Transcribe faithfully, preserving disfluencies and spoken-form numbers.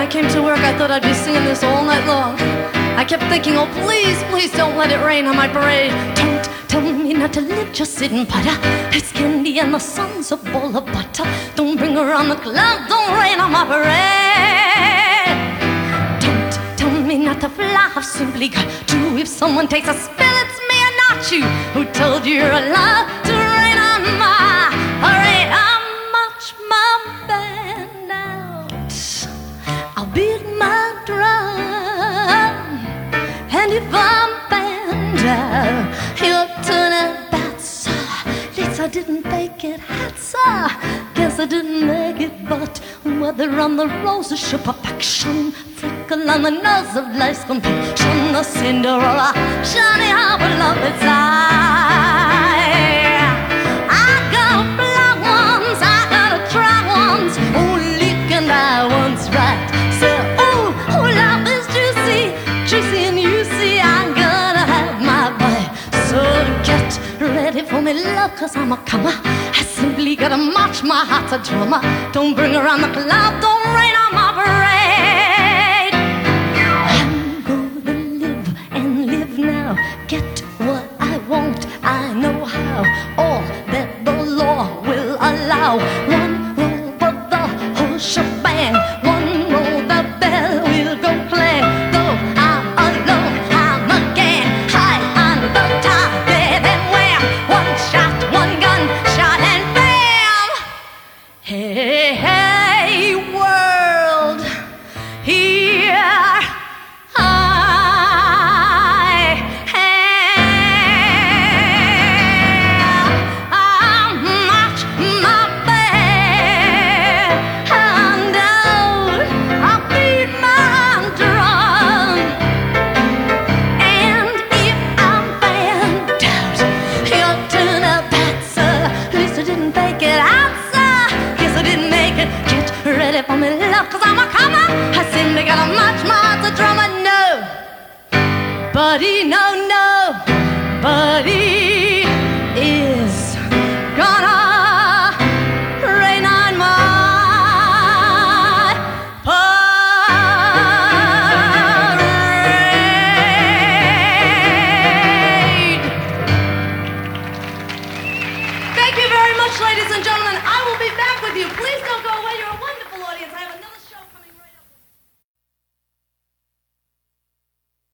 I came to work, I thought I'd be singing this all night long. I kept thinking, oh please, please don't let it rain on my parade. Don't tell me not to live, just sit and putter. It's candy and the sun's a bowl of butter. Don't bring around the clouds, don't rain on my parade. Don't tell me not to fly, I've simply got to. If someone takes a spill, it's me and not you. Who told you you're allowed to rain on my parade? I'll march my band out, I'll beat my drum, and if I'm banned out, you'll turn out bad, sir. At least I didn't make it hot, sir. Guess I didn't make it, but whether on the roses, ship of action, freckle on the nose of life's compassion, the Cinderella, shiny harbor love its eye. I got black ones, I got dry ones, oh, leak and I once right. So, oh, oh, love is juicy, juicy, and you see I'm gonna have my way. So get ready for me, love, cause I'm a comer. I simply gotta march, my heart's a drummer. Don't bring around the cloud, don't rain on my parade. I'm gonna live and live now, get what I want, I know how, all that the law will allow. One roll for the whole shebang, one roll the bell will go clang. Though I'm alone, I'm a gang, high on the top, dead and wham. One shot, one gun, shot and bam. Hey, hey, world, here I am. I'll march my band out, I'll beat my drum, and if I'm banned out, you'll turn out bad, sir. At least I didn't fake it out, sir. Guess I didn't make it. Get ready for me, love, cause I'm a comer. I simply gotta march my heart's a drummer. No, buddy, no, no, buddy.